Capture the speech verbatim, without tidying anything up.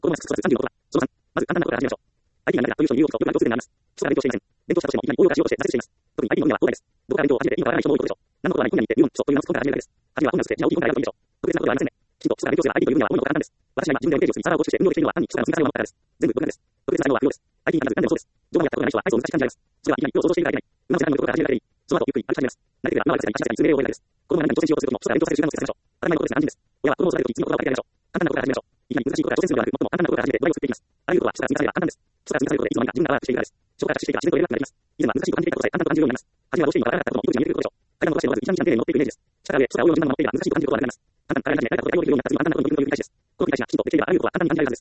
子供がさんじゅうろくは、そのさん、まず簡単なことから始めましょう。アイティー が何かという人の有用というのは突然になります。基礎が勉強していません。勉強したとしても、いきなり応用からしようとして挫折しています。特に アイティー の分野は東大です。どこから勉強を始めていいのかわからない人も多いことでしょう。何のことはない分野に行って入門、基礎というのはそこから始めるだけです。初めは本が捨て、違う基本から選ぶといいでしょう。特別なことはありませんね。きちんと基礎が勉強すれば アイティー という分野は多いのが簡単です。私は今自分でホームページを作り、サーバーを構築して運用できているのは単に基礎が積み重ねたものだからです。全部僕なんです。特別な作業は不要です。アイティー に限らず何でもそうです。上手にやったことがない人はアイティーを難しく感じられます。それはいきなり一歩を想像しているからいけない。うまくいかないところから始めるだけでいい。その後、ゆっくり歩き始めます。慣れていれば今まで確かに数名を覚えるだけです。子供が何に挑戦しようとするときも、基礎が勉強される習慣をつけさせましょう。当たり前のことですが安心です。親は子供を育てるとき次の言葉を書いてあげましょう。簡単なことから始めましょう。いきなり難しいことから挑戦するのではなく、最も簡単なことから始めて土台を作っていきます。あらゆることは基礎が積み重ねれば簡単です。基礎が積み重ねることでいつの間にか自分がワークしているからです。基礎から学習していけば自然とやれなくなります。以前は難しいこと感じていたことさえ簡単と感じるようになります。初めはどうしていいのかわからなかったこともいくつに見えてくることでしょう。階段を動かしてもまず一段一段丁寧に乗っていくイメージです。下から上、基礎が応用の順番に乗っていれば難しいことを感じることはなくなります。簡単にから始め、慣れたことをやるようになったら自分は簡単なことに取り組みを繰り返しです。この繰り返しがきちんとできればあらゆることは簡単に感じられるはずです。